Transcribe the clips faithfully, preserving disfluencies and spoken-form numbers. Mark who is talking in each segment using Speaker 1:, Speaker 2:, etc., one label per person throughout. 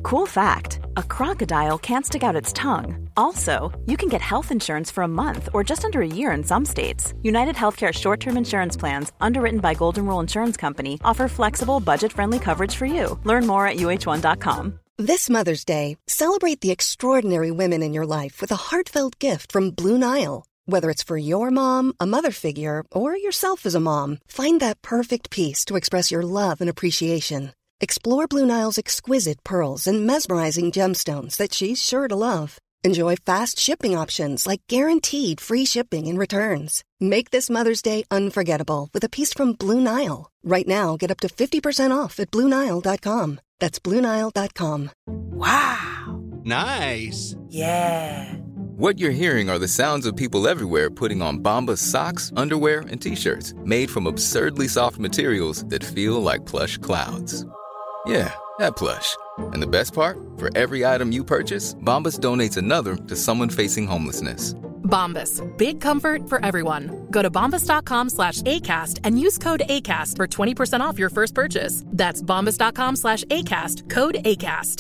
Speaker 1: Cool fact, a crocodile can't stick out its tongue. Also, you can get health insurance for a month or just under a year in some states. United Healthcare short-term insurance plans, underwritten by Golden Rule Insurance Company, offer flexible, budget-friendly coverage for you. Learn more at U H one dot com.
Speaker 2: This Mother's Day, celebrate the extraordinary women in your life with a heartfelt gift from Blue Nile. Whether it's for your mom, a mother figure, or yourself as a mom, find that perfect piece to express your love and appreciation. Explore Blue Nile's exquisite pearls and mesmerizing gemstones that she's sure to love. Enjoy fast shipping options like guaranteed free shipping and returns. Make this Mother's Day unforgettable with a piece from Blue Nile. Right now, get up to fifty percent off at Blue Nile dot com. That's Blue Nile dot com.
Speaker 3: Wow.
Speaker 4: Nice.
Speaker 3: Yeah.
Speaker 5: What you're hearing are the sounds of people everywhere putting on Bombas socks, underwear, and T-shirts made from absurdly soft materials that feel like plush clouds. Yeah, that plush. And the best part? For every item you purchase, Bombas donates another to someone facing homelessness.
Speaker 6: Bombas. Big comfort for everyone. Go to bombas.com slash ACAST and use code ACAST for twenty percent off your first purchase. That's bombas.com slash ACAST. Code ACAST.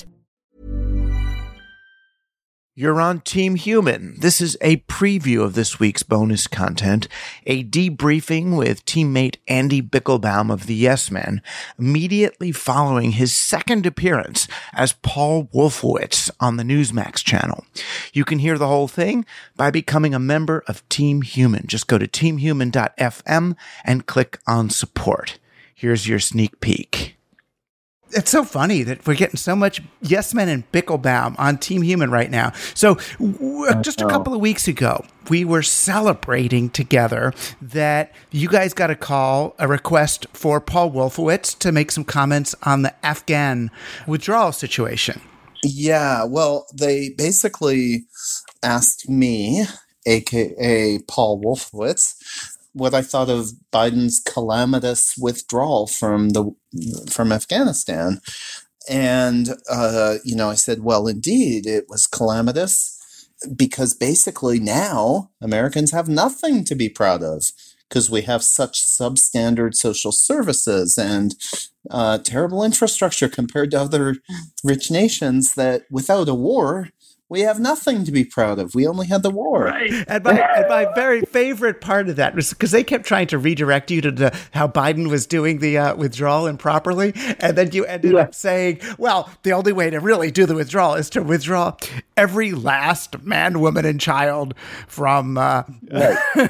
Speaker 7: You're on Team Human. This is a preview of this week's bonus content, a debriefing with teammate Andy Bichlbaum of the Yes Men, immediately following his second appearance as Paul Wolfowitz on the Newsmax channel. You can hear the whole thing by becoming a member of Team Human. Just go to team human dot f m and click on support. Here's your sneak peek.
Speaker 8: It's so funny that we're getting so much Yes Men and Bichlbaum on Team Human right now. So w- just a couple of weeks ago, we were celebrating together that you guys got a call, a request for Paul Wolfowitz to make some comments on the Afghan withdrawal situation.
Speaker 9: Yeah, well, they basically asked me, a k a. Paul Wolfowitz, what I thought of Biden's calamitous withdrawal from the from Afghanistan. And, uh, you know, I said, well, indeed, it was calamitous because basically now Americans have nothing to be proud of because we have such substandard social services and uh, terrible infrastructure compared to other rich nations that without a war, we have nothing to be proud of. We only had the war.
Speaker 8: Right. And my, and my very favorite part of that was because they kept trying to redirect you to the, how Biden was doing the uh, withdrawal improperly. And then you ended yeah. up saying, well, the only way to really do the withdrawal is to withdraw every last man, woman, and child from... Uh,
Speaker 9: right.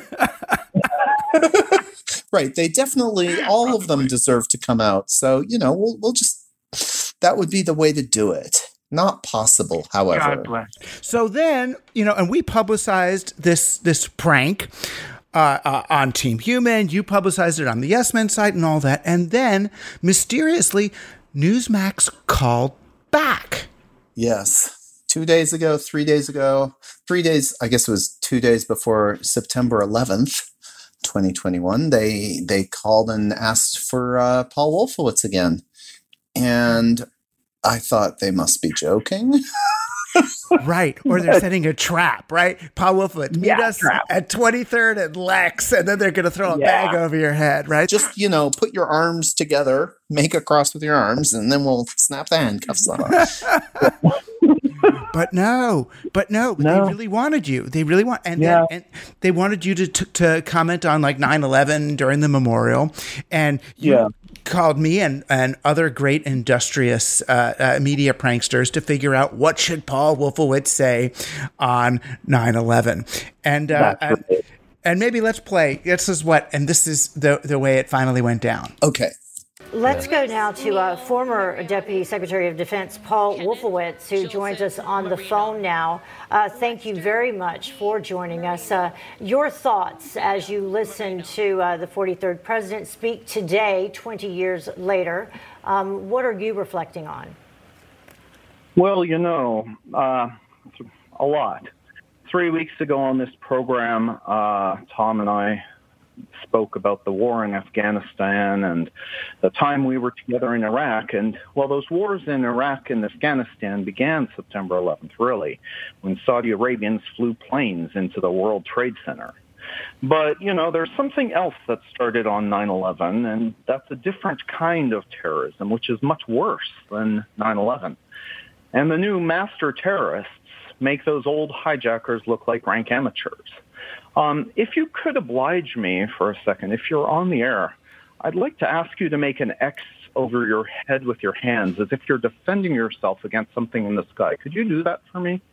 Speaker 9: Right. They definitely, all of them deserve to come out. So, you know, we'll, we'll just, that would be the way to do it. Not possible, however.
Speaker 10: God bless.
Speaker 8: So then, you know, and we publicized this this prank uh, uh, on Team Human. You publicized it on the Yes Men site and all that. And then, mysteriously, Newsmax called back.
Speaker 9: Yes. Two days ago, three days ago, three days, I guess it was two days before September eleventh, twenty twenty-one, they, they called and asked for uh, Paul Wolfowitz again. And I thought they must be joking.
Speaker 8: Right. Or they're setting a trap, right? Paul Wolfowitz, meet
Speaker 10: yeah,
Speaker 8: us
Speaker 10: trap.
Speaker 8: at twenty-third and Lex, and then they're going to throw a yeah. bag over your head, right?
Speaker 9: Just, you know, put your arms together, make a cross with your arms, and then we'll snap the handcuffs on.
Speaker 8: But no, but no,
Speaker 10: no,
Speaker 8: they really wanted you. They really want, and,
Speaker 10: yeah.
Speaker 8: then, and they wanted you to, to to comment on like nine eleven during the memorial, and you
Speaker 10: yeah.
Speaker 8: called me and, and other great industrious uh, uh, media pranksters to figure out what should Paul Wolfowitz say on nine eleven, and uh, and,
Speaker 10: right.
Speaker 8: and maybe let's play. This is what, and this is the the way it finally went down.
Speaker 9: Okay.
Speaker 11: Let's go now to uh, former Deputy Secretary of Defense Paul Wolfowitz, who joins us on the phone now. Uh, thank you very much for joining us. Uh, your thoughts as you listen to uh, the forty-third president speak today, twenty years later. Um, what are you reflecting on?
Speaker 10: Well, you know, uh, a lot. Three weeks ago on this program, uh, Tom and I spoke about the war in Afghanistan and the time we were together in Iraq. And, well, those wars in Iraq and Afghanistan began September eleventh, really, when Saudi Arabians flew planes into the World Trade Center. But, you know, there's something else that started on nine eleven, and that's a different kind of terrorism, which is much worse than nine eleven. And the new master terrorists make those old hijackers look like rank amateurs. Um, if you could oblige me for a second, if you're on the air, I'd like to ask you to make an X over your head with your hands as if you're defending yourself against something in the sky. Could you do that for me?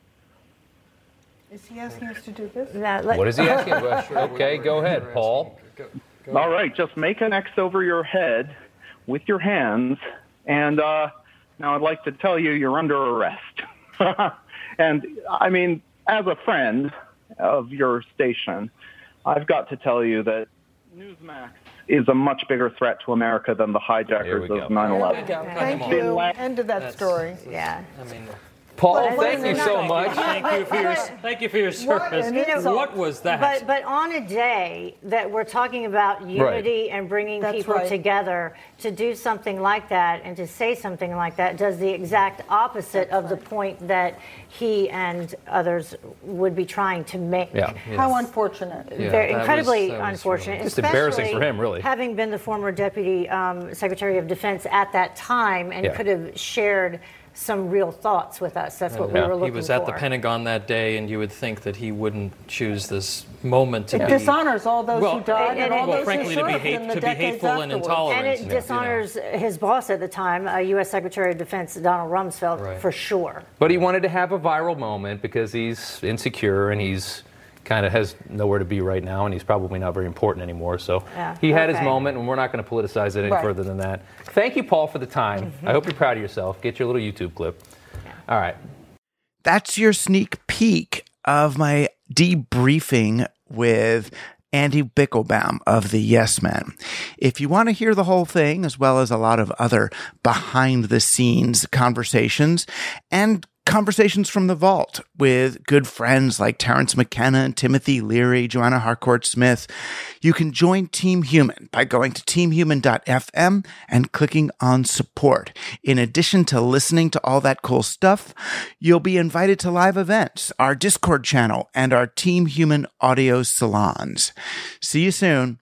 Speaker 3: Is he asking us to do this?
Speaker 11: That, let,
Speaker 4: What is he asking? Okay, go ahead, Paul.
Speaker 10: Go, go All right, just make an X over your head with your hands. And uh, now I'd like to tell you you're under arrest. And, I mean, as a friend of your station, I've got to tell you that Newsmax is a much bigger threat to America than the hijackers of nine eleven.
Speaker 3: Thank you. End of that That's, story.
Speaker 11: Yeah.
Speaker 4: I mean, Paul,
Speaker 11: well,
Speaker 4: thank you so much.
Speaker 12: Thank you for your thank you for your service. What, you know, what was that?
Speaker 11: But but on a day that we're talking about unity
Speaker 4: right.
Speaker 11: and bringing
Speaker 3: That's
Speaker 11: people
Speaker 3: right.
Speaker 11: together, to do something like that and to say something like that does the exact opposite That's of right. the point that he and others would be trying to make.
Speaker 4: Yeah, yeah.
Speaker 3: How unfortunate.
Speaker 11: Yeah, Very incredibly
Speaker 4: was,
Speaker 11: unfortunate.
Speaker 4: It's embarrassing for him, really.
Speaker 11: Having been the former Deputy um, Secretary of Defense at that time and
Speaker 4: yeah.
Speaker 11: could have shared some real thoughts with us. That's what
Speaker 4: yeah.
Speaker 11: we were looking for.
Speaker 12: He was at for. the Pentagon that day, and you would think that he wouldn't choose this moment to
Speaker 3: it
Speaker 12: be...
Speaker 3: It dishonors all those
Speaker 12: well,
Speaker 3: who died and, and all
Speaker 12: well,
Speaker 3: those
Speaker 12: frankly,
Speaker 3: who
Speaker 12: to be,
Speaker 3: served
Speaker 12: hate,
Speaker 3: in the
Speaker 12: to be
Speaker 3: decades
Speaker 12: hateful and
Speaker 3: afterwards.
Speaker 12: intolerant.
Speaker 11: And it
Speaker 12: you
Speaker 11: dishonors
Speaker 12: know.
Speaker 11: his boss at the time, uh, U S Secretary of Defense Donald Rumsfeld,
Speaker 12: right.
Speaker 11: for sure.
Speaker 4: But he wanted to have a viral moment because he's insecure and he's kind of has nowhere to be right now, and he's probably not very important anymore. So
Speaker 11: yeah.
Speaker 4: he had
Speaker 11: okay.
Speaker 4: his moment, and we're not going to politicize it any
Speaker 3: right.
Speaker 4: further than that. Thank you, Paul, for the time. Mm-hmm. I hope you're proud of yourself. Get your little YouTube clip. Yeah. All right.
Speaker 7: That's your sneak peek of my debriefing with Andy Bichlbaum of the Yes Men. If you want to hear the whole thing, as well as a lot of other behind-the-scenes conversations and conversations from the vault with good friends like Terrence McKenna and Timothy Leary, Joanna Harcourt-Smith, you can join Team Human by going to team human dot f m and clicking on support. In addition to listening to all that cool stuff, you'll be invited to live events, our Discord channel, and our Team Human audio salons. See you soon.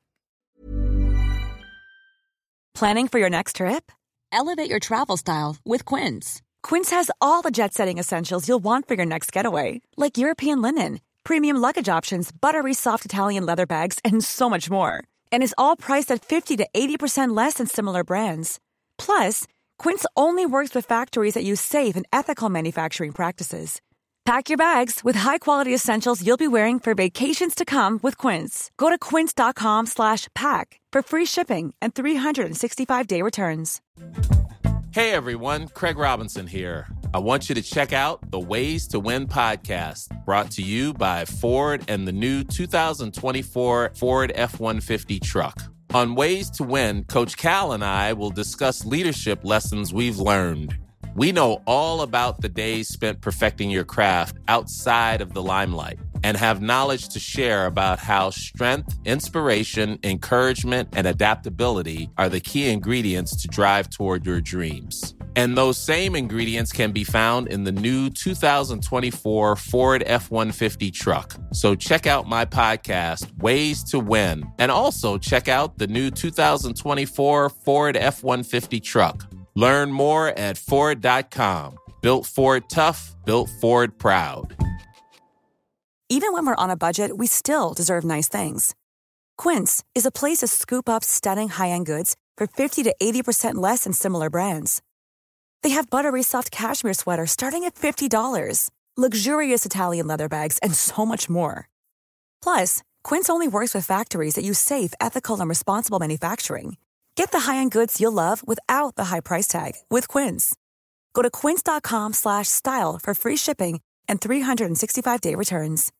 Speaker 13: Planning for your next trip? Elevate your travel style with Quince. Quince has all the jet-setting essentials you'll want for your next getaway, like European linen, premium luggage options, buttery soft Italian leather bags, and so much more. And is all priced at fifty to eighty percent less than similar brands. Plus, Quince only works with factories that use safe and ethical manufacturing practices. Pack your bags with high-quality essentials you'll be wearing for vacations to come with Quince. Go to quince.com slash pack for free shipping and three sixty-five day returns.
Speaker 14: Hey everyone, Craig Robinson here. I want you to check out the Ways to Win podcast, brought to you by Ford and the new two thousand twenty-four Ford F one fifty truck. On Ways to Win, Coach Cal and I will discuss leadership lessons we've learned. We know all about the days spent perfecting your craft outside of the limelight and have knowledge to share about how strength, inspiration, encouragement, and adaptability are the key ingredients to drive toward your dreams. And those same ingredients can be found in the new two thousand twenty-four Ford F one fifty truck. So check out my podcast, Ways to Win, and also check out the new two thousand twenty-four Ford F one fifty truck. Learn more at Ford dot com. Built Ford tough, built Ford proud.
Speaker 13: Even when we're on a budget, we still deserve nice things. Quince is a place to scoop up stunning high-end goods for fifty to eighty percent less than similar brands. They have buttery soft cashmere sweaters starting at fifty dollars, luxurious Italian leather bags, and so much more. Plus, Quince only works with factories that use safe, ethical, and responsible manufacturing. Get the high-end goods you'll love without the high price tag with Quince. Go to quince.com slash style for free shipping and three sixty-five day returns.